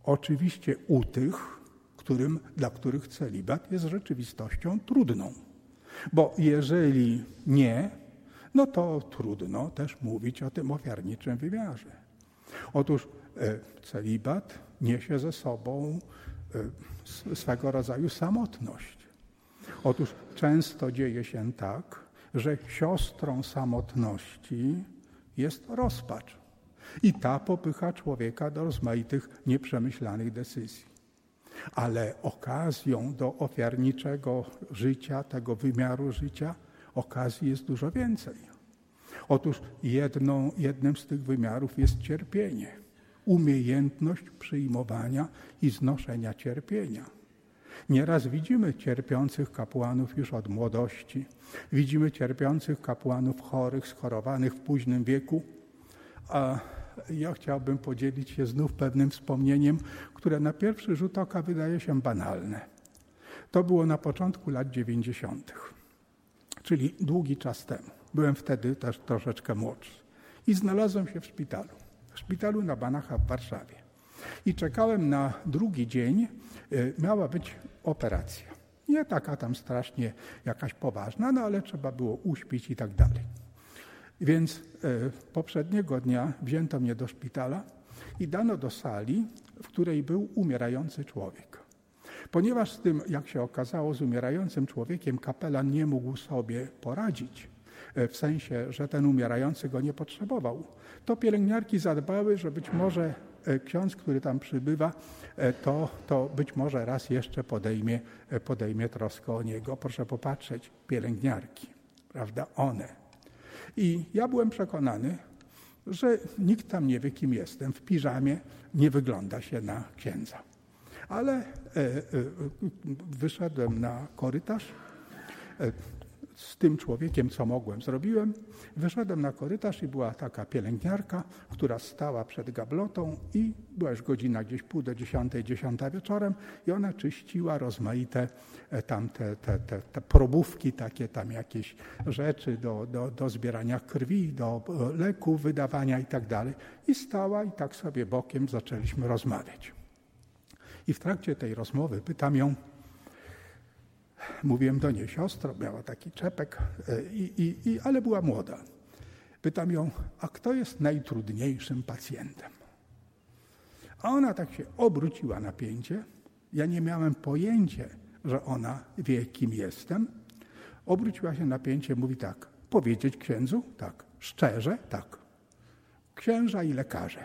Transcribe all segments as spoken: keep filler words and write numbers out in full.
Oczywiście u tych, którym, dla których celibat jest rzeczywistością trudną. Bo jeżeli nie, no to trudno też mówić o tym ofiarniczym wymiarze. Otóż e, celibat niesie ze sobą e, swego rodzaju samotność. Otóż często dzieje się tak, że siostrą samotności jest rozpacz. I ta popycha człowieka do rozmaitych nieprzemyślanych decyzji. Ale okazją do ofiarniczego życia, tego wymiaru życia, okazji jest dużo więcej. Otóż jedną, jednym z tych wymiarów jest cierpienie. Umiejętność przyjmowania i znoszenia cierpienia. Nieraz widzimy cierpiących kapłanów już od młodości. Widzimy cierpiących kapłanów chorych, schorowanych w późnym wieku. A ja chciałbym podzielić się znów pewnym wspomnieniem, które na pierwszy rzut oka wydaje się banalne. To było na początku lat dziewięćdziesiątych, czyli długi czas temu. Byłem wtedy też troszeczkę młodszy. I znalazłem się w szpitalu. W szpitalu na Banacha w Warszawie. I czekałem na drugi dzień. Miała być operacja. Nie taka tam strasznie jakaś poważna, no ale trzeba było uśpić i tak dalej. Więc e, poprzedniego dnia wzięto mnie do szpitala i dano do sali, w której był umierający człowiek. Ponieważ z tym, jak się okazało, z umierającym człowiekiem kapelan nie mógł sobie poradzić, e, w sensie, że ten umierający go nie potrzebował, to pielęgniarki zadbały, że być może e, ksiądz, który tam przybywa, e, to, to być może raz jeszcze podejmie, e, podejmie troskę o niego. Proszę popatrzeć, pielęgniarki, prawda, one. I ja byłem przekonany, że nikt tam nie wie, kim jestem. W piżamie nie wygląda się na księdza. Ale e, e, wyszedłem na korytarz e, z tym człowiekiem, co mogłem, zrobiłem. Wyszedłem na korytarz i była taka pielęgniarka, która stała przed gablotą i była już godzina gdzieś pół do dziesiątej, dziesiąta wieczorem i ona czyściła rozmaite tam te, te, te, te probówki, takie tam jakieś rzeczy do, do, do zbierania krwi, do leków, wydawania i tak dalej. I stała i tak sobie bokiem zaczęliśmy rozmawiać. I w trakcie tej rozmowy pytam ją, mówiłem do niej, siostro, miała taki czepek, i, i, i, ale była młoda. Pytam ją, a kto jest najtrudniejszym pacjentem? A ona tak się obróciła na pięcie. Ja nie miałem pojęcia, że ona wie, kim jestem. Obróciła się na pięcie, mówi tak, powiedzieć księdzu? Tak. Szczerze? Tak. Księża i lekarze.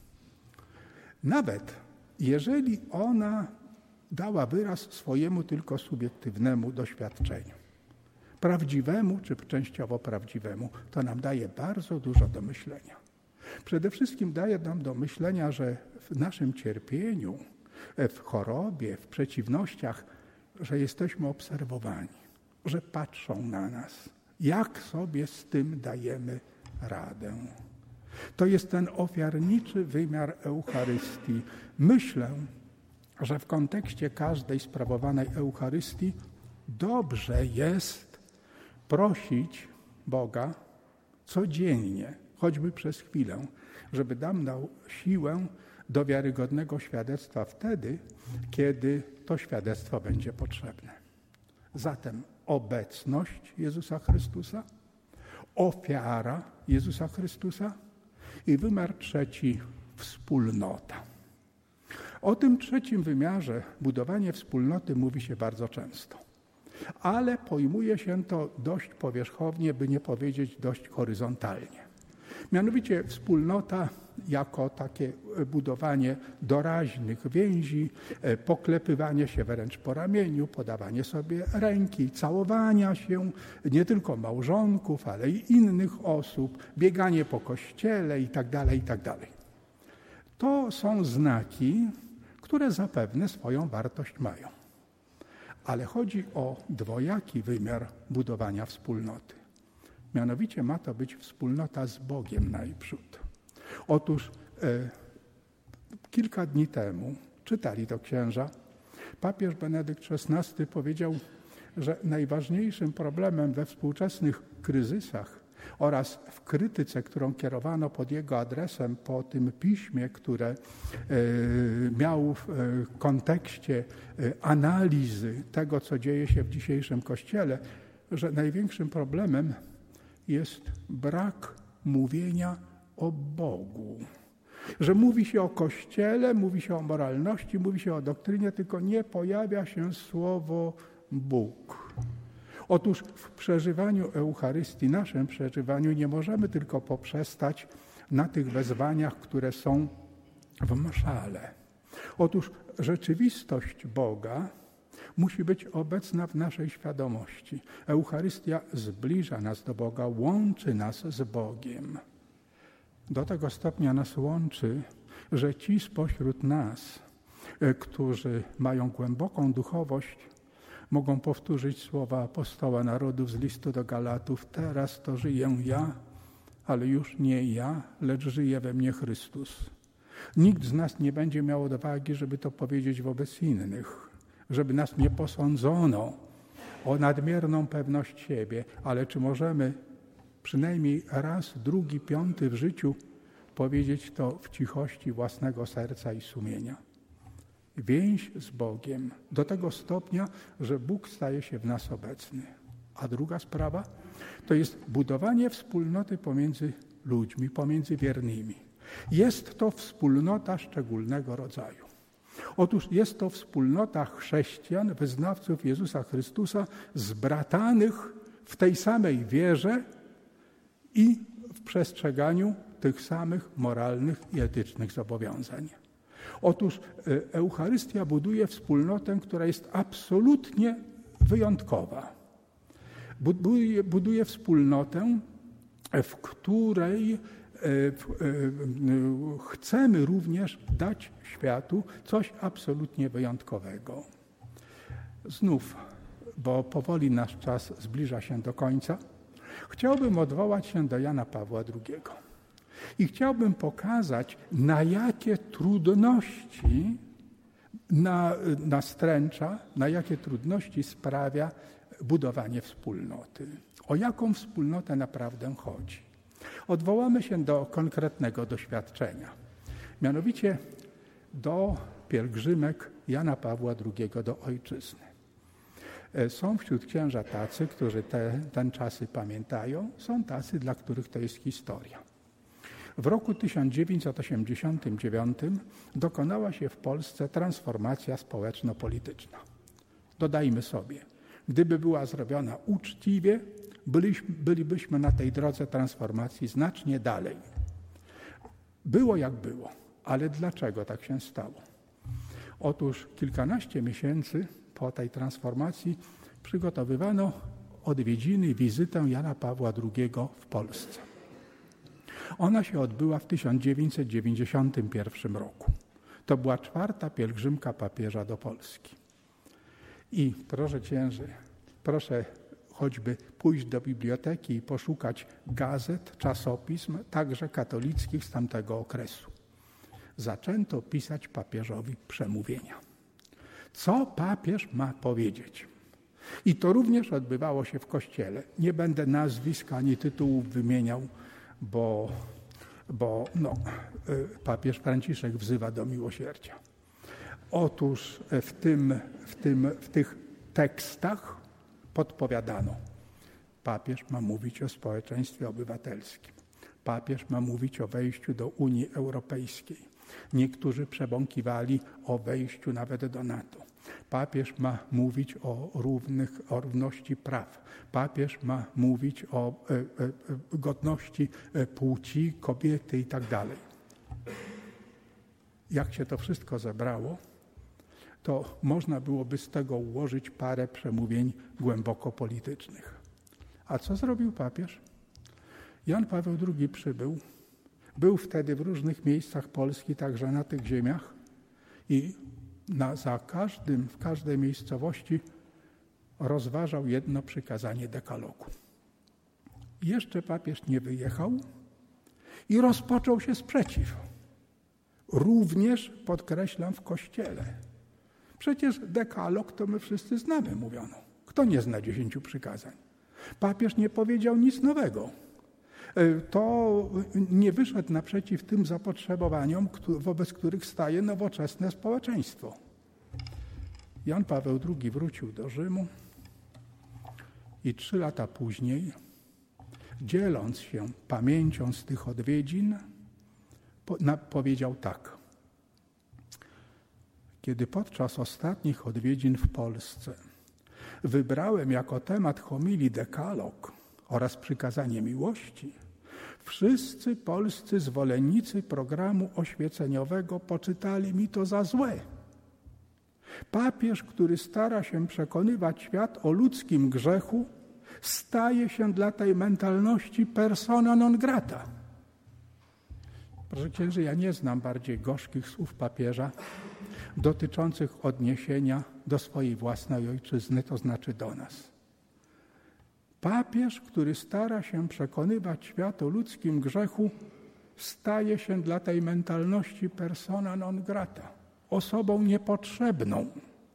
Nawet jeżeli ona dała wyraz swojemu tylko subiektywnemu doświadczeniu, prawdziwemu czy częściowo prawdziwemu, to nam daje bardzo dużo do myślenia. Przede wszystkim daje nam do myślenia, że w naszym cierpieniu, w chorobie, w przeciwnościach, że jesteśmy obserwowani, że patrzą na nas, jak sobie z tym dajemy radę. To jest ten ofiarniczy wymiar Eucharystii. Myślę, że w kontekście każdej sprawowanej Eucharystii dobrze jest prosić Boga codziennie, choćby przez chwilę, żeby nam dał siłę do wiarygodnego świadectwa wtedy, kiedy to świadectwo będzie potrzebne. Zatem obecność Jezusa Chrystusa, ofiara Jezusa Chrystusa i wymiar trzeci – wspólnota. O tym trzecim wymiarze, budowanie wspólnoty, mówi się bardzo często. Ale pojmuje się to dość powierzchownie, by nie powiedzieć dość horyzontalnie. Mianowicie wspólnota jako takie budowanie doraźnych więzi, poklepywanie się wręcz po ramieniu, podawanie sobie ręki, całowania się nie tylko małżonków, ale i innych osób, bieganie po kościele itd., itd. To są znaki, które zapewne swoją wartość mają. Ale chodzi o dwojaki wymiar budowania wspólnoty. Mianowicie ma to być wspólnota z Bogiem najprzód. Otóż e, kilka dni temu, czytali to księża, papież Benedykt szesnasty powiedział, że najważniejszym problemem we współczesnych kryzysach oraz w krytyce, którą kierowano pod jego adresem po tym piśmie, które miał w kontekście analizy tego, co dzieje się w dzisiejszym Kościele, że największym problemem jest brak mówienia o Bogu. Że mówi się o Kościele, mówi się o moralności, mówi się o doktrynie, tylko nie pojawia się słowo Bóg. Otóż w przeżywaniu Eucharystii, naszym przeżywaniu, nie możemy tylko poprzestać na tych wezwaniach, które są w mszale. Otóż rzeczywistość Boga musi być obecna w naszej świadomości. Eucharystia zbliża nas do Boga, łączy nas z Bogiem. Do tego stopnia nas łączy, że ci spośród nas, którzy mają głęboką duchowość, mogą powtórzyć słowa apostoła narodów z listu do Galatów: teraz to żyję ja, ale już nie ja, lecz żyje we mnie Chrystus. Nikt z nas nie będzie miał odwagi, żeby to powiedzieć wobec innych, żeby nas nie posądzono o nadmierną pewność siebie, ale czy możemy przynajmniej raz, drugi, piąty w życiu powiedzieć to w cichości własnego serca i sumienia? Więź z Bogiem do tego stopnia, że Bóg staje się w nas obecny. A druga sprawa to jest budowanie wspólnoty pomiędzy ludźmi, pomiędzy wiernymi. Jest to wspólnota szczególnego rodzaju. Otóż jest to wspólnota chrześcijan, wyznawców Jezusa Chrystusa, zbratanych w tej samej wierze i w przestrzeganiu tych samych moralnych i etycznych zobowiązań. Otóż Eucharystia buduje wspólnotę, która jest absolutnie wyjątkowa. Buduje, buduje wspólnotę, w której chcemy również dać światu coś absolutnie wyjątkowego. Znów, bo powoli nasz czas zbliża się do końca, chciałbym odwołać się do Jana Pawła drugiego. I chciałbym pokazać, na jakie trudności na, nastręcza, na jakie trudności sprawia budowanie wspólnoty. O jaką wspólnotę naprawdę chodzi? Odwołamy się do konkretnego doświadczenia. Mianowicie do pielgrzymek Jana Pawła drugiego do ojczyzny. Są wśród księża tacy, którzy te, ten czasy pamiętają, są tacy, dla których to jest historia. W roku tysiąc dziewięćset osiemdziesiątym dziewiątym dokonała się w Polsce transformacja społeczno-polityczna. Dodajmy sobie, gdyby była zrobiona uczciwie, byliśmy, bylibyśmy na tej drodze transformacji znacznie dalej. Było jak było, ale dlaczego tak się stało? Otóż kilkanaście miesięcy po tej transformacji przygotowywano odwiedziny i wizytę Jana Pawła drugiego w Polsce. Ona się odbyła w tysiąc dziewięćset dziewięćdziesiątym pierwszym roku. To była czwarta pielgrzymka papieża do Polski. I proszę księży, proszę choćby pójść do biblioteki i poszukać gazet, czasopism, także katolickich z tamtego okresu. Zaczęto pisać papieżowi przemówienia. Co papież ma powiedzieć? I to również odbywało się w Kościele. Nie będę nazwisk ani tytułów wymieniał, bo, bo no, papież Franciszek wzywa do miłosierdzia. Otóż w, tym, w, tym, w tych tekstach podpowiadano, papież ma mówić o społeczeństwie obywatelskim. Papież ma mówić o wejściu do Unii Europejskiej. Niektórzy przebąkiwali o wejściu nawet do NATO. Papież ma mówić o, równych, o równości praw. Papież ma mówić o e, e, godności płci, kobiety i tak dalej. Jak się to wszystko zebrało, to można byłoby z tego ułożyć parę przemówień głęboko politycznych. A co zrobił papież? Jan Paweł drugi przybył. Był wtedy w różnych miejscach Polski, także na tych ziemiach i na, za każdym, w każdej miejscowości rozważał jedno przykazanie dekalogu. Jeszcze papież nie wyjechał i rozpoczął się sprzeciw. Również, podkreślam, w Kościele. Przecież dekalog to my wszyscy znamy, mówiono. Kto nie zna dziesięciu przykazań? Papież nie powiedział nic nowego. to nie wyszedł naprzeciw tym zapotrzebowaniom, wobec których staje nowoczesne społeczeństwo. Jan Paweł drugi wrócił do Rzymu i trzy lata później, dzieląc się pamięcią z tych odwiedzin, powiedział tak. Kiedy podczas ostatnich odwiedzin w Polsce wybrałem jako temat homilii dekalog oraz przykazanie miłości, wszyscy polscy zwolennicy programu oświeceniowego poczytali mi to za złe. Papież, który stara się przekonywać świat o ludzkim grzechu, staje się dla tej mentalności persona non grata. Proszę księży, ja nie znam bardziej gorzkich słów papieża dotyczących odniesienia do swojej własnej ojczyzny, to znaczy do nas. Papież, który stara się przekonywać świat o ludzkim grzechu, staje się dla tej mentalności persona non grata, osobą niepotrzebną.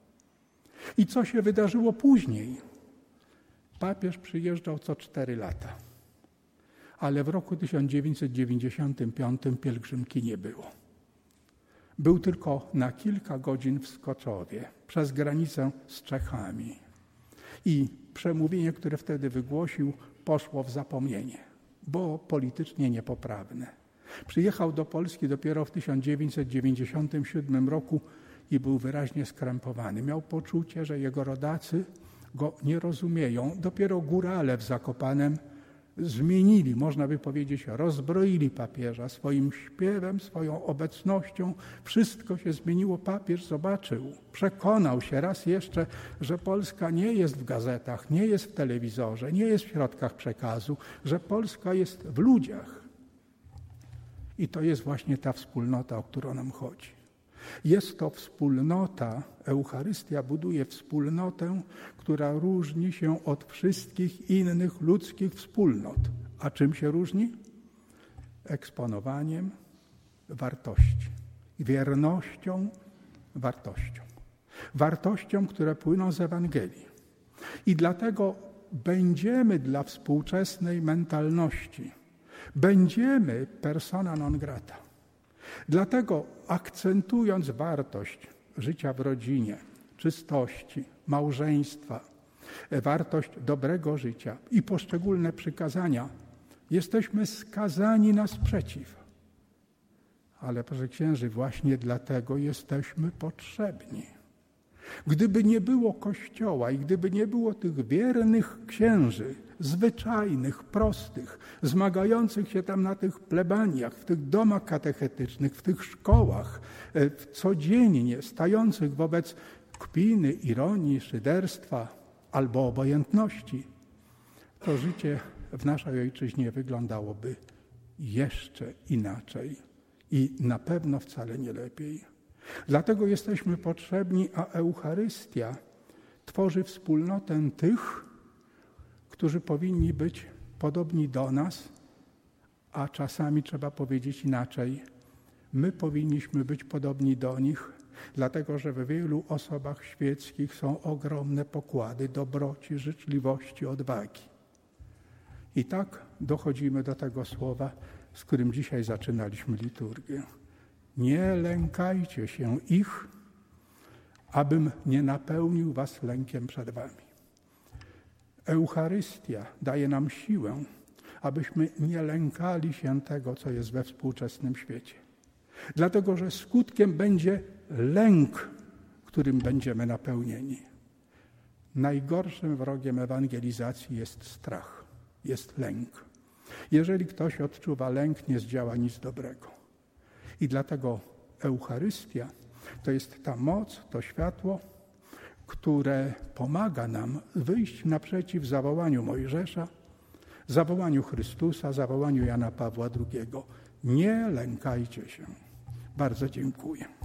I co się wydarzyło później? Papież przyjeżdżał co cztery lata, ale w roku tysiąc dziewięćset dziewięćdziesiątym piątym pielgrzymki nie było. Był tylko na kilka godzin w Skoczowie, przez granicę z Czechami. I przemówienie, które wtedy wygłosił, poszło w zapomnienie, bo politycznie niepoprawne. Przyjechał do Polski dopiero w tysiąc dziewięćset dziewięćdziesiątym siódmym roku i był wyraźnie skrępowany. Miał poczucie, że jego rodacy go nie rozumieją. Dopiero górale w Zakopanem zmienili, można by powiedzieć, rozbroili papieża swoim śpiewem, swoją obecnością. Wszystko się zmieniło. Papież zobaczył, przekonał się raz jeszcze, że Polska nie jest w gazetach, nie jest w telewizorze, nie jest w środkach przekazu, że Polska jest w ludziach. I to jest właśnie ta wspólnota, o którą nam chodzi. Jest to wspólnota, Eucharystia buduje wspólnotę, która różni się od wszystkich innych ludzkich wspólnot. A czym się różni? Eksponowaniem wartości, wiernością wartościom. Wartościom, które płyną z Ewangelii. I dlatego będziemy dla współczesnej mentalności, będziemy persona non grata. Dlatego akcentując wartość życia w rodzinie, czystości, małżeństwa, wartość dobrego życia i poszczególne przykazania, jesteśmy skazani na sprzeciw. Ale proszę księży, właśnie dlatego jesteśmy potrzebni. Gdyby nie było Kościoła i gdyby nie było tych wiernych księży, zwyczajnych, prostych, zmagających się tam na tych plebaniach, w tych domach katechetycznych, w tych szkołach, codziennie stających wobec kpiny, ironii, szyderstwa albo obojętności, to życie w naszej ojczyźnie wyglądałoby jeszcze inaczej i na pewno wcale nie lepiej. Dlatego jesteśmy potrzebni, a Eucharystia tworzy wspólnotę tych, którzy powinni być podobni do nas, a czasami trzeba powiedzieć inaczej. My powinniśmy być podobni do nich, dlatego że w wielu osobach świeckich są ogromne pokłady dobroci, życzliwości, odwagi. I tak dochodzimy do tego słowa, z którym dzisiaj zaczynaliśmy liturgię. Nie lękajcie się ich, abym nie napełnił was lękiem przed wami. Eucharystia daje nam siłę, abyśmy nie lękali się tego, co jest we współczesnym świecie. Dlatego, że skutkiem będzie lęk, którym będziemy napełnieni. Najgorszym wrogiem ewangelizacji jest strach, jest lęk. Jeżeli ktoś odczuwa lęk, nie zdziała nic dobrego. I dlatego Eucharystia to jest ta moc, to światło, które pomaga nam wyjść naprzeciw zawołaniu Mojżesza, zawołaniu Chrystusa, zawołaniu Jana Pawła drugiego. Nie lękajcie się. Bardzo dziękuję.